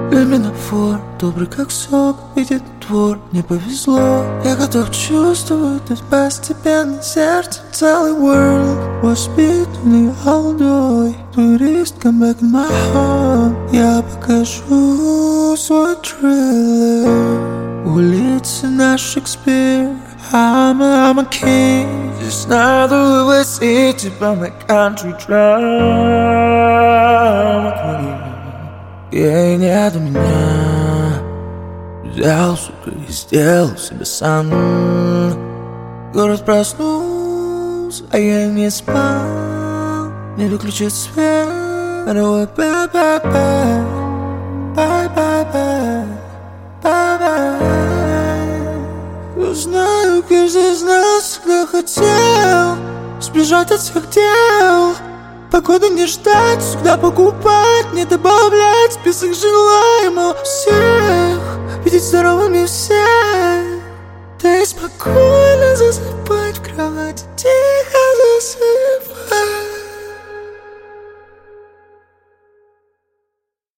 Люминофор, добрый как сок, видит двор, не повезло. Я готов чувствовать, то есть постепенно сердце целый world. Воспитанный алдой, турист, come back in my home. Я покажу свой трейлер. Улицы на Шекспир, I'm a king. Здесь надо вывозить тебя на country drama queen. Ей не до меня. Взял, сука, и сделал себе сам. Город проснулся, а я не спал. Не выключить свет. Давай, бай-бай-бай, бай-бай-бай, бай-бай. Знаю, каждый из нас всегда хотел сбежать от всех дел. Погоду не ждать, всегда покупать, не добавлять список желаемого всех. Видеть здоровыми всех. Да и спокойно засыпать.